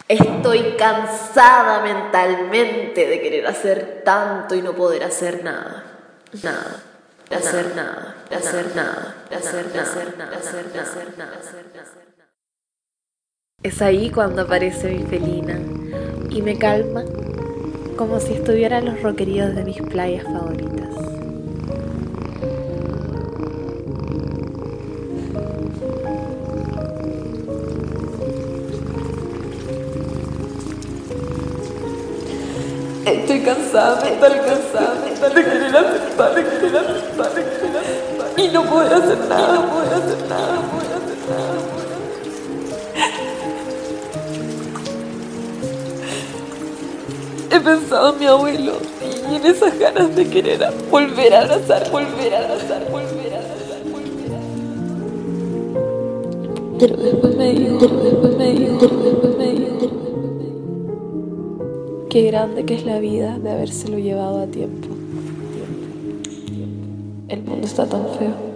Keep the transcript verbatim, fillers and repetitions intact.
Estoy cansada mentalmente de querer hacer tanto y no poder hacer nada. Nada. De hacer nada. De hacer nada. De hacer nada. De hacer nada. De hacer nada. De hacer nada. Es ahí cuando aparece mi felina y me calma como si estuviera en los roqueríos de mis playas favoritas. Estoy cansada, estoy cansada, de querer aceptar, de querer aceptar, de querer aceptar. Y no poder hacer nada, no poder hacer nada, no poder hacer nada. He pensado en mi abuelo y en esas ganas de querer volver a abrazar, volver a abrazar, volver a abrazar, volver a abrazar. Pero después me dijo, pero después me dijo, pero después me dijo. Qué grande que es la vida de habérselo llevado a tiempo. El mundo está tan feo.